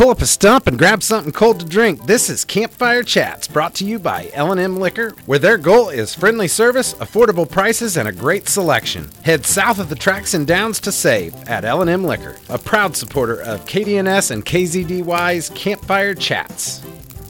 Pull up a stump and grab something cold to drink. This is Campfire Chats, brought to you by L&M Liquor, where their goal is friendly service, affordable prices, and a great selection. Head south of the tracks and downs to save at L&M Liquor, a proud supporter of KDNS and KZDY's Campfire Chats.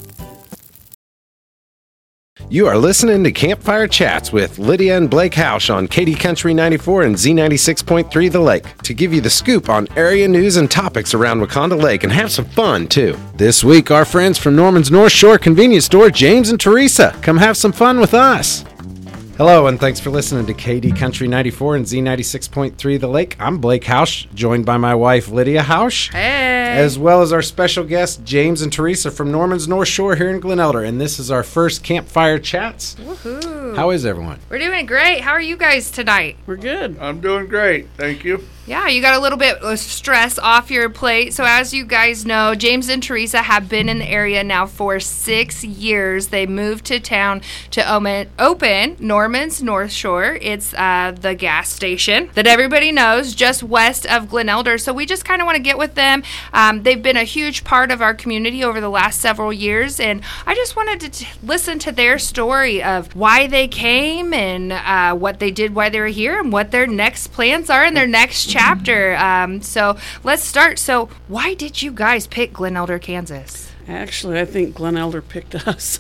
You are listening to Campfire Chats with Lydia and Blake Hausch on KD Country 94 and Z96.3 The Lake to give you the scoop on area news and topics around Wakonda Lake and have some fun, too. This week, our friends from Norman's North Shore Convenience Store, James and Teresa, come have some fun with us. Hello, and thanks for listening to KD Country 94 and Z96.3 The Lake. I'm Blake Hausch, joined by my wife, Lydia Hausch. Hey! As well as our special guests, James and Teresa from Norman's North Shore here in Glen Elder. And this is our first Campfire Chats. Woohoo! How is everyone? We're doing great. How are you guys tonight? We're good. I'm doing great. Thank you. Yeah, you got a little bit of stress off your plate. So as you guys know, James and Teresa have been in the area now for 6 years. They moved to town to open Norman's North Shore. It's the gas station that everybody knows just west of Glen Elder. So we just kind of want to get with them. They've been a huge part of our community over the last several years. And I just wanted to listen to their story of why they came and what they did while they were here and what their next plans are in their next chapter. So let's start. So why did you guys pick Glen Elder, Kansas? Actually, I think Glen Elder picked us.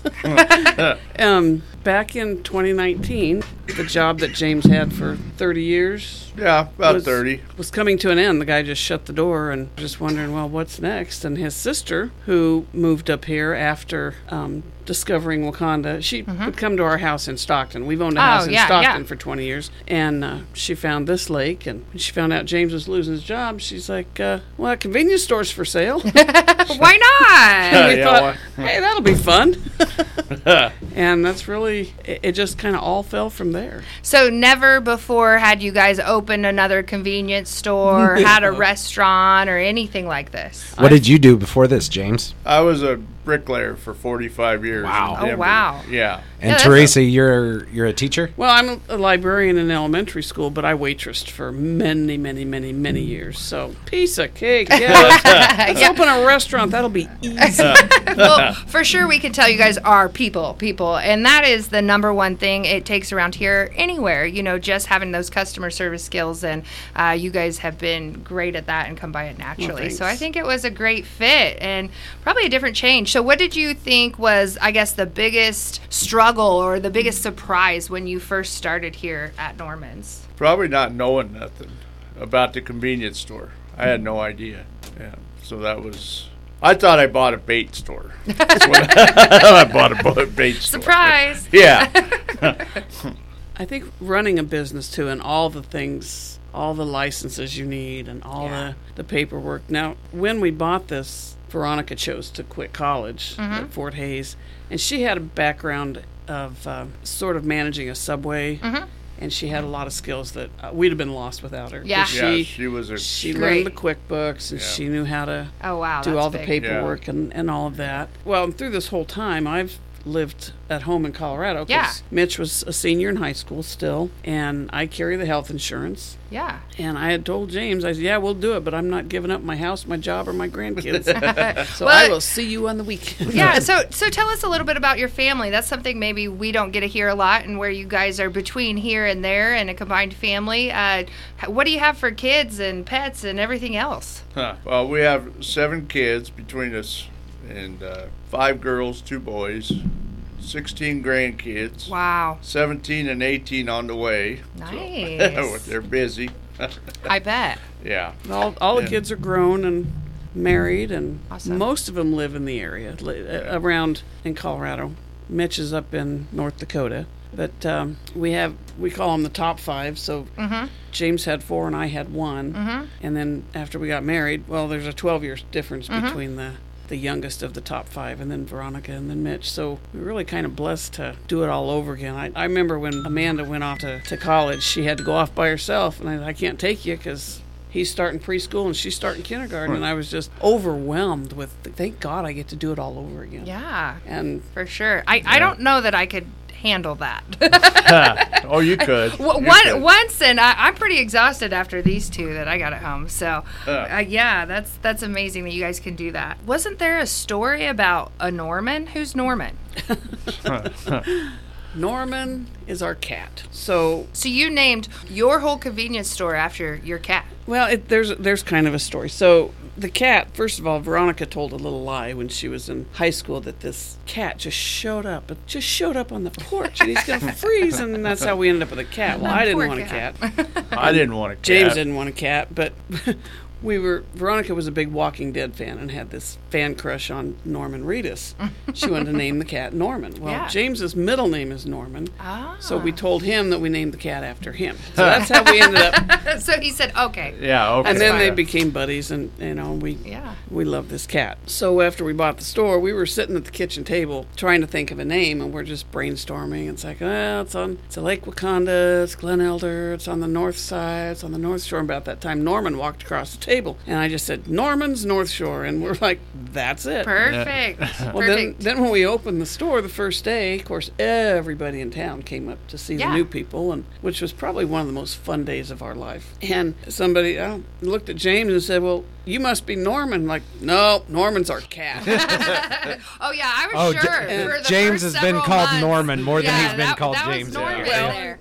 Back in 2019, the job that James had for 30 years. Yeah, about 30. Was coming to an end. The guy just shut the door and just wondering, well, what's next? And his sister, who moved up here after discovering Wakonda, she would come to our house in Stockton. We've owned a house in Stockton for 20 years. And she found this lake, and when she found out James was losing his job, she's like, well, convenience store's for sale. Why not? And we thought, hey, that'll be fun. And that's really, it just kind of all fell from there. So never before had you guys opened another convenience store, had a restaurant, or anything like this? What did you do before this, James? I was a bricklayer for 45 years. Wow. in Denver. Oh, wow. Yeah. And Teresa, you're a teacher? Well, I'm a librarian in elementary school, but I waitressed for many, many, many, many years. So, piece of cake. Yeah. Let's open a restaurant. That'll be easy. Well, for sure we can tell you guys are people. And that is the number one thing it takes around here anywhere. You know, just having those customer service skills. And you guys have been great at that and come by it naturally. Well, so I think it was a great fit and probably a different change. So what did you think was, I guess, the biggest struggle or the biggest surprise when you first started here at Norman's? Probably not knowing nothing about the convenience store. I had no idea. Yeah. So that was... I thought I bought a bait store. I bought a bait store. Surprise! Yeah. I think running a business, too, and all the things, all the licenses you need and all the paperwork. Now, when we bought this, Veronica chose to quit college at Fort Hays, and she had a background of sort of managing a Subway, and she had a lot of skills that we'd have been lost without her. Yeah. She was a... She learned the QuickBooks, and she knew how to do all the paperwork and all of that. Well, through this whole time, I've lived at home in Colorado because Mitch was a senior in high school still, and I carry the health insurance. Yeah. And I had told James, I said, yeah, we'll do it, but I'm not giving up my house, my job, or my grandkids. So Well, I will see you on the weekend. Yeah, so tell us a little bit about your family. That's something maybe we don't get to hear a lot, and where you guys are between here and there and a combined family. What do you have for kids and pets and everything else? Well, we have 7 kids between us, and 5 girls, 2 boys, 16 grandkids. Wow. 17 and 18 on the way. Nice. So, they're busy. I bet. Yeah. All the kids are grown and married, and Awesome. most of them live in the area, around in Colorado. Mitch is up in North Dakota. But we call them the top 5. So James had 4 and I had 1. And then after we got married, well, there's a 12-year difference between the youngest of the top 5, and then Veronica, and then Mitch. So we're really kind of blessed to do it all over again. I remember when Amanda went off to college, she had to go off by herself, and I can't take you because he's starting preschool and she's starting kindergarten. And I was just overwhelmed with, thank God I get to do it all over again. Yeah, And for sure. I don't know that I could handle that. Oh, you could. Once, and I'm pretty exhausted after these two that I got at home. So, yeah, that's amazing that you guys can do that. Wasn't there a story about a Norman? Who's Norman? Norman is our cat. So you named your whole convenience store after your cat. Well, there's kind of a story. So the cat, first of all, Veronica told a little lie when she was in high school that this cat just showed up on the porch and he's going to freeze, and that's how we ended up with a cat. Well, I didn't want a cat. I didn't want a cat. James didn't want a cat, but Veronica was a big Walking Dead fan and had this fan crush on Norman Reedus. She wanted to name the cat Norman. Well, Yeah. James's middle name is Norman. Ah. So we told him that we named the cat after him. So that's how we ended up. So he said, okay. Yeah, okay. And then they fine. became buddies, and we love this cat. So after we bought the store, we were sitting at the kitchen table trying to think of a name, and we're just brainstorming. It's like, it's a Lake Wakanda, it's Glen Elder, it's on the north side, it's on the North Shore. And about that time, Norman walked across the table, and I just said, Norman's North Shore, and we're like, that's it. Perfect. Well, then when we opened the store the first day, of course, everybody in town came up to see the Yeah. new people, and which was probably one of the most fun days of our life. And somebody looked at James and said, well, you must be Norman. Like, no, Norman's our cat. Oh, yeah, I was sure. for the James first has been several called months. Norman more than he's been that- called that was James. Norman Yeah. there.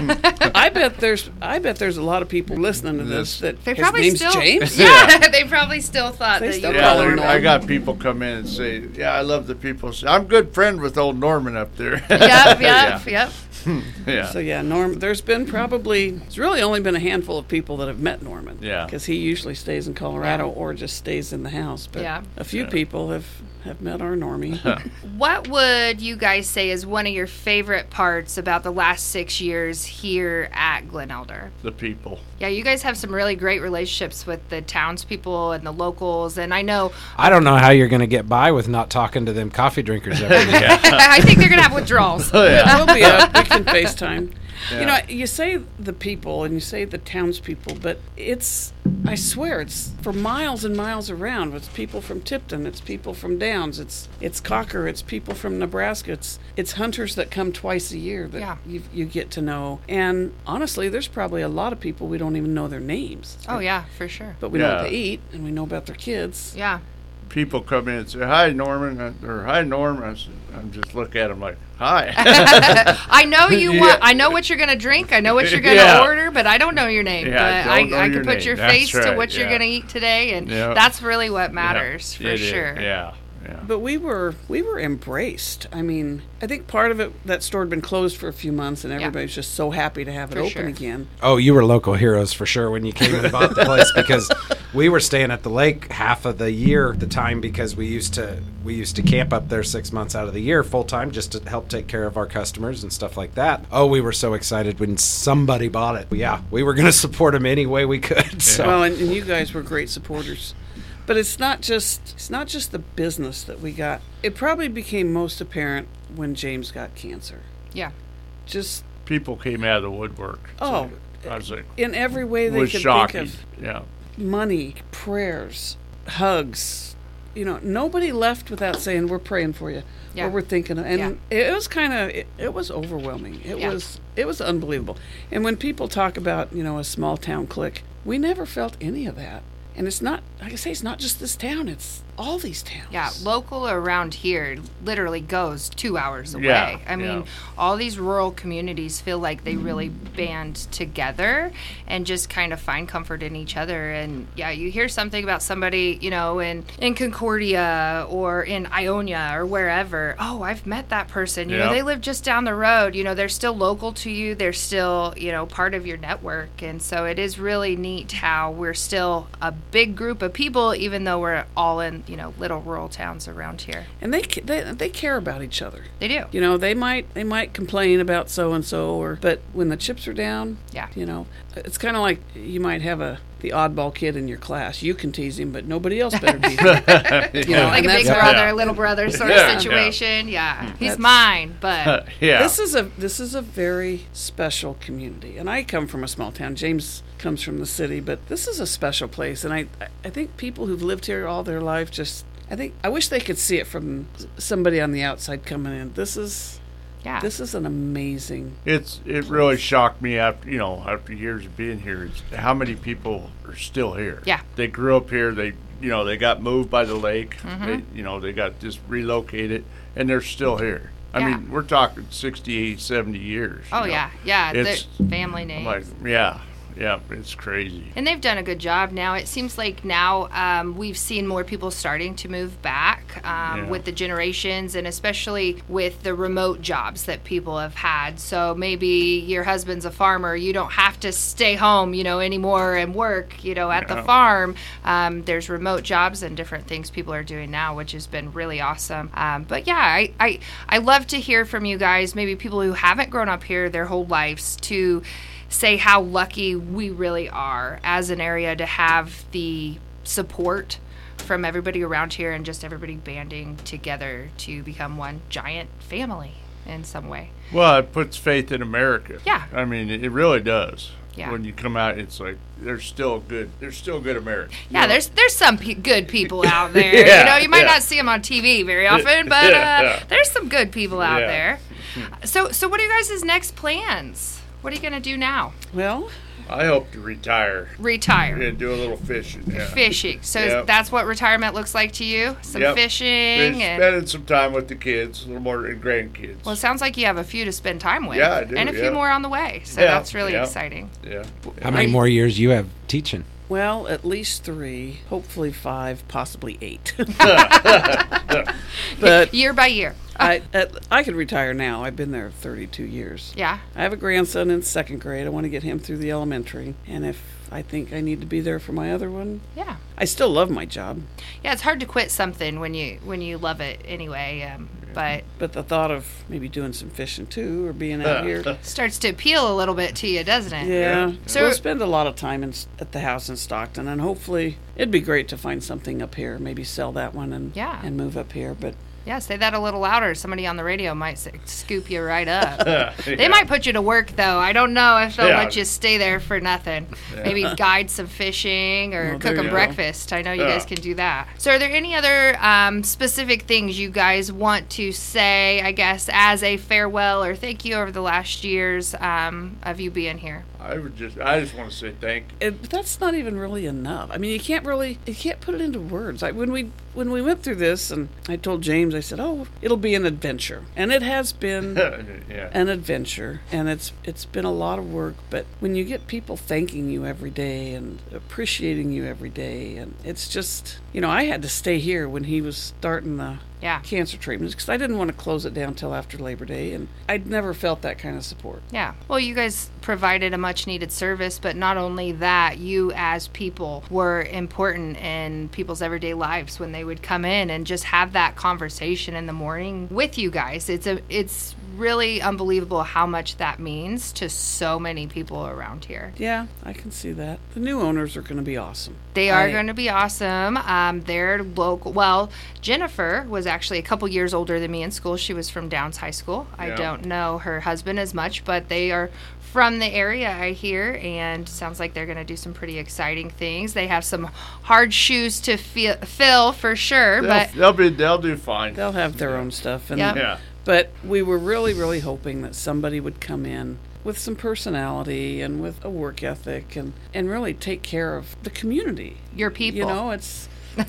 I bet there's a lot of people listening to this that They his probably name's still, James. Yeah, they probably still thought They that still you call were him Norman. Norman. I got people come in and say, yeah, I love the people. I'm good friend with old Norman up there. Yep. Yeah. So yeah, there's really only been a handful of people that have met Norman. Yeah. Because he usually stays in Colorado or just stays in the house. But Yeah. a few people have met our Normie. What would you guys say is one of your favorite parts about the last 6 years here at Glen Elder? The people. Yeah, you guys have some really great relationships with the townspeople and the locals, and I know I don't know how you're going to get by with not talking to them coffee drinkers every day. I think they're gonna have withdrawals. We'll be up. We can FaceTime. Yeah. You know, you say the people and you say the townspeople, but I swear, it's for miles and miles around. It's people from Tipton, it's people from Downs, it's Cocker, it's people from Nebraska, it's hunters that come twice a year that you get to know. And honestly, there's probably a lot of people we don't even know their names. Oh yeah, for sure. But we know what they eat and we know about their kids. Yeah. People come in and say, hi, Norman, or hi, Norm. I'm just look at them like, hi. I know you Yeah. want. I know what you're gonna drink. I know what you're gonna Yeah. order, but I don't know your name. Yeah, but I don't know I your can put name. your That's face to right, what you're yeah. gonna eat today, and Yeah. that's really what matters for It is, sure. Yeah. But we were embraced. I mean, I think part of it, that store had been closed for a few months, and everybody's just so happy to have it For open sure. again. Oh, you were local heroes for sure when you came and bought the place, because we were staying at the lake half of the year at the time, because we used to camp up there 6 months out of the year full time just to help take care of our customers and stuff like that. Oh, we were so excited when somebody bought it. Yeah, we were going to support them any way we could. So. Well, and you guys were great supporters. But it's not just the business that we got. It probably became most apparent when James got cancer. Yeah. Just People came out of the woodwork. Oh. I was like, in every way it they was could shocking. think of. Yeah. Money, prayers, hugs. You know, nobody left without saying, we're praying for you. Yeah. Or we're thinking of, and it was kind of, it was overwhelming. It was unbelievable. And when people talk about, a small town clique, we never felt any of that. And it's not, like I say, it's not just this town, it's all these towns. Yeah, local around here literally goes 2 hours away. Yeah, I mean, all these rural communities feel like they really band together and just kind of find comfort in each other. And yeah, you hear something about somebody, in Concordia or in Ionia or wherever. Oh, I've met that person. They live just down the road. They're still local to you. They're still, part of your network. And so it is really neat how we're still a big group of people, even though we're all in, little rural towns around here. And they care about each other. They do. They might complain about so and so, but when the chips are down, it's kind of like you might have the oddball kid in your class. You can tease him, but nobody else better tease him. Like a big brother, little brother sort of Yeah. situation. Yeah, he's mine, but Yeah. This is a very special community, and I come from a small town. James comes from the city, but this is a special place, and I think people who've lived here all their life I wish they could see it from somebody on the outside coming in. This is Yeah. This is an amazing. It really shocked me after years of being here is how many people are still here. Yeah. They grew up here. They got moved by the lake. They got just relocated, and they're still here. I mean, we're talking 60, 70 years. Oh, yeah. It's family names. like, yeah, it's crazy. And they've done a good job now. It seems like now we've seen more people starting to move back with the generations, and especially with the remote jobs that people have had. So maybe your husband's a farmer. You don't have to stay home, anymore and work, at the farm. There's remote jobs and different things people are doing now, which has been really awesome. But yeah, I love to hear from you guys, maybe people who haven't grown up here their whole lives, to say how lucky we really are as an area to have the support from everybody around here and just everybody banding together to become one giant family in some way. Well, it puts faith in America. Yeah. I mean, it really does. Yeah. When you come out, it's like there's still good Americans. Yeah, there's some good people out there. You might not see them on TV very often, but there's some good people out there. So what are you guys' next plans? What are you going to do now? Well, I hope to retire. Retire. Do a little fishing. Yeah. Fishing. So that's what retirement looks like to you? Some fishing and spending some time with the kids, a little more and grandkids. Well, it sounds like you have a few to spend time with. Yeah, I do. And a few more on the way. So that's really exciting. Yeah. How many more years you have teaching? Well, at least 3, hopefully 5, possibly 8. But year by year. I could retire now. I've been there 32 years. Yeah. I have a grandson in 2nd grade. I want to get him through the elementary. And if I think I need to be there for my other one, yeah. I still love my job. Yeah, it's hard to quit something when you love it anyway. But the thought of maybe doing some fishing too, or being out here, starts to appeal a little bit to you, doesn't it? Yeah. So we'll spend a lot of time at the house in Stockton, and hopefully it'd be great to find something up here. Maybe sell that one and move up here. But yeah, say that a little louder. Somebody on the radio might scoop you right up. They might put you to work, though. I don't know if they'll let you stay there for nothing. Maybe guide some fishing or cook them breakfast. I know you guys can do that. So are there any other specific things you guys want to say, I guess, as a farewell or thank you over the last years of you being here? I just want to say thank you. But that's not even really enough. I mean, you can't put it into words. When we went through this, and I told James, I said, it'll be an adventure. And it has been an adventure, and it's been a lot of work, but when you get people thanking you every day and appreciating you every day, and it's just, I had to stay here when he was starting the cancer treatments because I didn't want to close it down till after Labor Day, and I'd never felt that kind of support. Yeah. Well, you guys provided a much needed service, but not only that, you as people were important in people's everyday lives when they would come in and just have that conversation in the morning with you guys. It's really unbelievable how much that means to so many people around here. Yeah, I can see that. The new owners are going to be awesome. They are going to be awesome. They're local. Well, Jennifer was actually a couple years older than me in school. She was from Downs High School. Yeah. I don't know her husband as much, but they are from the area, I hear, and sounds like they're going to do some pretty exciting things. They have some hard shoes to fill for sure, but they'll do fine. They'll have their own stuff. And But we were really, really hoping that somebody would come in with some personality and with a work ethic and really take care of the community. Your people. It's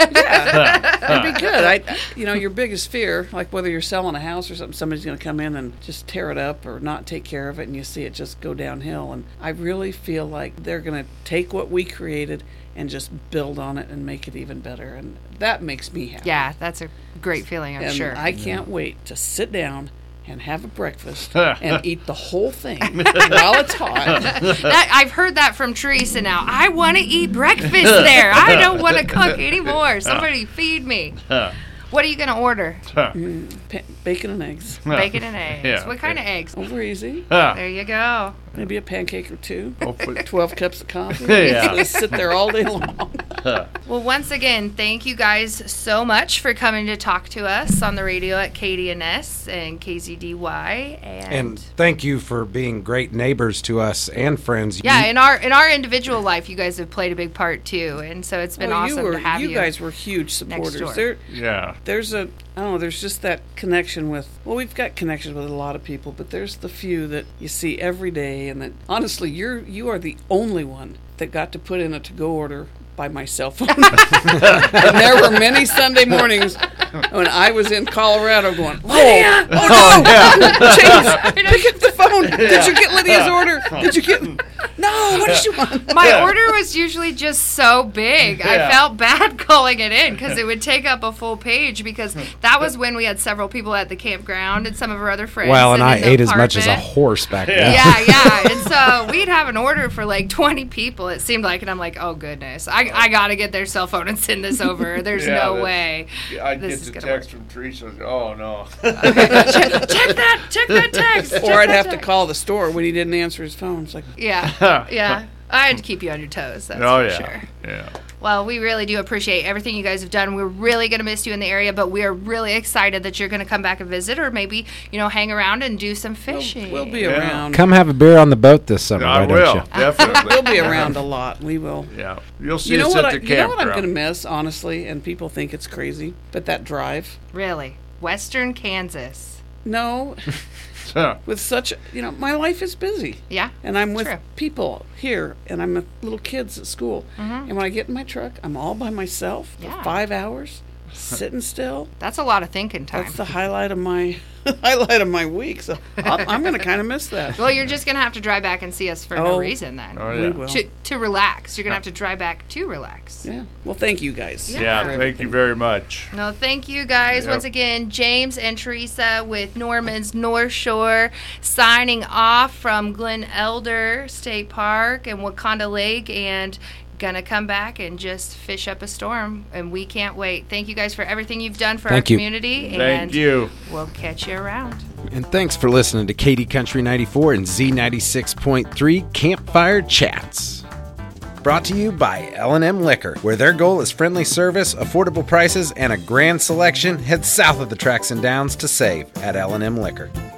it'd be good. Your biggest fear, like whether you're selling a house or something, somebody's going to come in and just tear it up or not take care of it, and you see it just go downhill. And I really feel like they're going to take what we created and just build on it and make it even better. And that makes me happy. Yeah, that's a great feeling, I'm sure. I can't wait to sit down and have a breakfast and eat the whole thing while it's hot. I've heard that from Teresa now. I want to eat breakfast there. I don't want to cook anymore. Somebody feed me. What are you going to order? Bacon and eggs. Bacon and eggs. Yeah. What kind of eggs? Over easy. There you go. Maybe a pancake or 2. Hopefully. 12 cups of coffee. Yeah. Just sit there all day long. Well, once again, thank you guys so much for coming to talk to us on the radio at KDNS and KZDY. And thank you for being great neighbors to us and friends. Yeah, in our individual life, you guys have played a big part too, and so it's been awesome to have you. You guys were huge supporters. Next door. There's I don't know, there's just that connection with, well, we've got connections with a lot of people, but there's the few that you see every day, and that honestly, you are the only one that got to put in a to-go order by my cell phone. And there were many Sunday mornings when I was in Colorado going, Lydia! Oh no! James, pick up the phone. Did you get Lydia's order? Did you get... No, what did you want? My order was usually just so big. I felt bad calling it in because it would take up a full page, because that was when we had several people at the campground and some of our other friends. Well, and I in the ate as much as a apartment. horse back then. Yeah. And so we'd have an order for like 20 people, it seemed like, and I'm like, oh goodness, I got to get their cell phone and send this over. There's no way. I'd this get is the gonna text from Teresa. Oh, no. check that text. Or I'd have to call the store when he didn't answer his phone. It's like, Yeah. I had to keep you on your toes, that's for sure. Yeah. Well, we really do appreciate everything you guys have done. We're really going to miss you in the area, but we are really excited that you're going to come back and visit, or maybe, hang around and do some fishing. we'll be around. Come have a beer on the boat this summer, I why will, don't you? definitely. We'll be around a lot. We will. Yeah. You'll see us at the campground. You know what I'm going to miss, honestly, and people think it's crazy, but that drive. Really? Western Kansas. No. With such, my life is busy. Yeah. And I'm with true. people here, and I'm with little kids at school. And when I get in my truck, I'm all by myself for 5 hours, sitting still. That's a lot of thinking time. That's the highlight of my week. So I'm going to kind of miss that. Well, you're just going to have to drive back and see us for no reason then. Oh, We yeah. will. To relax. You're going to have to drive back to relax. Yeah. Well, thank you guys. Yeah. Yeah, thank you very much. No, thank you guys. Yep. Once again, James and Teresa with Norman's North Shore signing off from Glen Elder State Park and Wakanda Lake, and gonna come back and just fish up a storm, and we can't wait. Thank you guys for everything you've done for our Thank you. community, and Thank you. we'll catch you around. And thanks for listening to Katy Country 94 and Z96.3 Campfire Chats. Brought to you by L&M Liquor, where their goal is friendly service, affordable prices, and a grand selection. Head south of the tracks and downs to save at L&M Liquor.